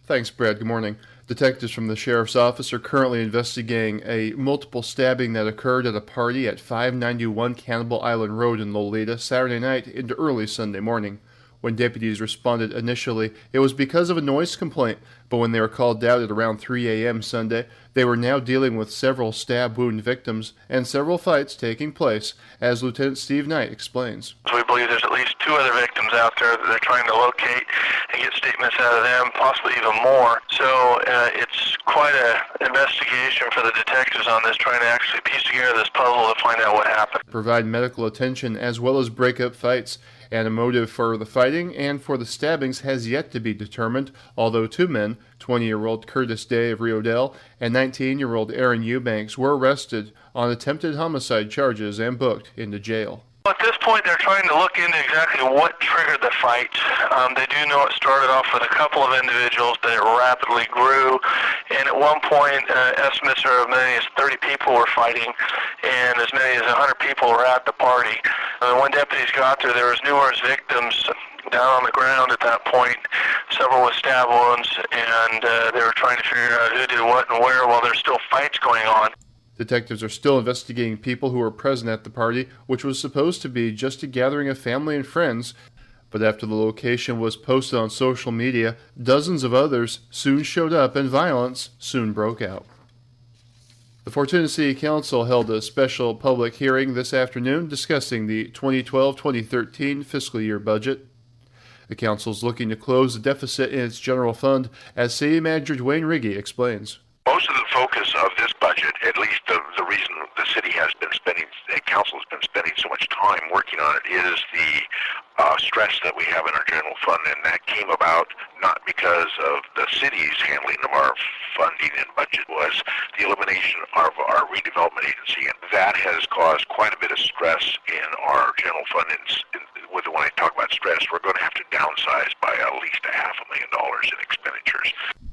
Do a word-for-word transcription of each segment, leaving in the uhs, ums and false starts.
Thanks, Brad. Good morning. Detectives from the Sheriff's Office are currently investigating a multiple stabbing that occurred at a party at five ninety-one Cannibal Island Road in Loleta Saturday night into early Sunday morning. When deputies responded initially, it was because of a noise complaint, but when they were called out at around three a.m. Sunday, they were now dealing with several stab wound victims and several fights taking place, as Lieutenant Steve Knight explains. We believe there's at least two other victims out there that they're trying to locate and get statements out of them, possibly even more. So uh, it's quite an investigation for the detectives on this, trying to actually piece together this puzzle to find out what happened. Provide medical attention as well as break up fights. And a motive for the fighting and for the stabbings has yet to be determined, although two men, twenty-year-old Curtis Day of Rio Dell and nineteen-year-old Aaron Eubanks, were arrested on attempted homicide charges and booked into jail. At this point, they're trying to look into exactly what triggered the fight. Um, they do know it started off with a couple of individuals, but it rapidly grew. And at one point, uh, estimates are as many as thirty people were fighting, and as many as one hundred people were at the party. Uh, when deputies got there, there was numerous victims down on the ground at that point, several with stab wounds, and uh, they were trying to figure out who did what and where while there's still fights going on. Detectives are still investigating people who were present at the party, which was supposed to be just a gathering of family and friends. But after the location was posted on social media, dozens of others soon showed up and violence soon broke out. The Fortuna City Council held a special public hearing this afternoon discussing the twenty twelve twenty thirteen fiscal year budget. The council is looking to close the deficit in its general fund, as City Manager Dwayne Riggy explains. Most of the focus of this budget, at least the, the reason the city has been spending, the council has been spending so much time working on it, is the uh, stress that we have in our general fund, and that came about not because of the city's handling of our funding and budget, was the elimination of our redevelopment agency, and that has caused quite a bit of stress in our general fund. And when I talk about stress, we're going to have to downsize by at least a half a million dollars in expenditures.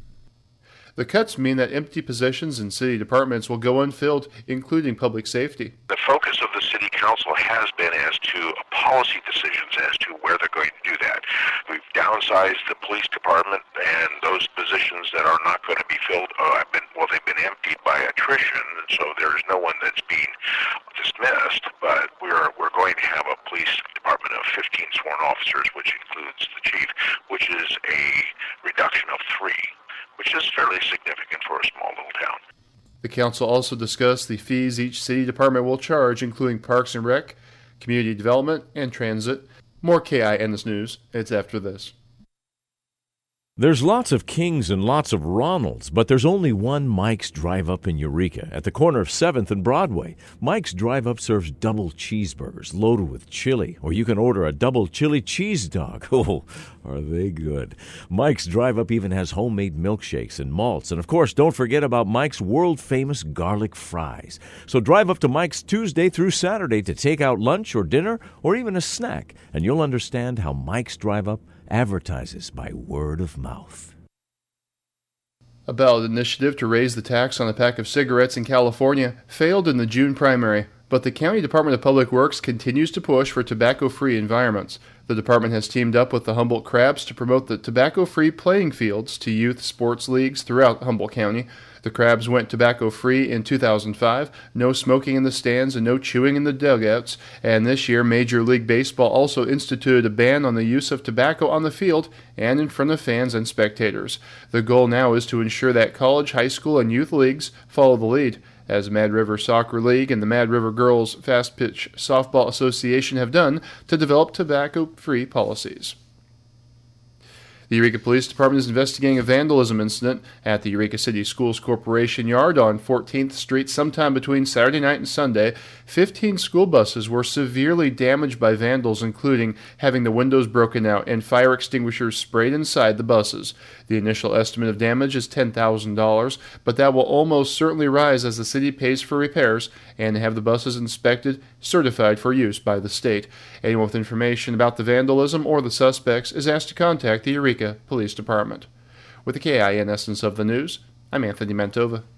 The cuts mean that empty positions in city departments will go unfilled, including public safety. The focus of the city council has been as to policy decisions as to where they're going to do that. We've downsized the police department, and those positions that are not going to be filled uh, have been, well, they've been emptied by attrition, and so there's no one that's being dismissed, but we're, we're going to have a police department of fifteen sworn officers, which includes the chief, which is a reduction of three, which is fairly significant for a small little town. The council also discussed the fees each city department will charge, including Parks and Rec, Community Development, and Transit. More K I N S News. It's after this. There's lots of Kings and lots of Ronalds, but there's only one Mike's Drive Up in Eureka at the corner of seventh and Broadway. Mike's Drive Up serves double cheeseburgers loaded with chili, or you can order a double chili cheese dog. Oh, are they good. Mike's Drive Up even has homemade milkshakes and malts. And, of course, don't forget about Mike's world-famous garlic fries. So drive up to Mike's Tuesday through Saturday to take out lunch or dinner or even a snack, and you'll understand how Mike's Drive Up advertises by word of mouth. A ballot initiative to raise the tax on a pack of cigarettes in California failed in the June primary, but the County Department of Public Works continues to push for tobacco-free environments. The department has teamed up with the Humboldt Crabs to promote the tobacco-free playing fields to youth sports leagues throughout Humboldt County. The Crabs went tobacco-free in two thousand five, no smoking in the stands and no chewing in the dugouts, and this year Major League Baseball also instituted a ban on the use of tobacco on the field and in front of fans and spectators. The goal now is to ensure that college, high school, and youth leagues follow the lead, as Mad River Soccer League and the Mad River Girls Fast Pitch Softball Association have done to develop tobacco-free policies. The Eureka Police Department is investigating a vandalism incident at the Eureka City Schools Corporation yard on fourteenth Street sometime between Saturday night and Sunday. Fifteen school buses were severely damaged by vandals, including having the windows broken out and fire extinguishers sprayed inside the buses. The initial estimate of damage is ten thousand dollars, but that will almost certainly rise as the city pays for repairs and have the buses inspected, certified for use by the state. Anyone with information about the vandalism or the suspects is asked to contact the Eureka Police Department. With the K I N Essence of the News, I'm Anthony Mentova.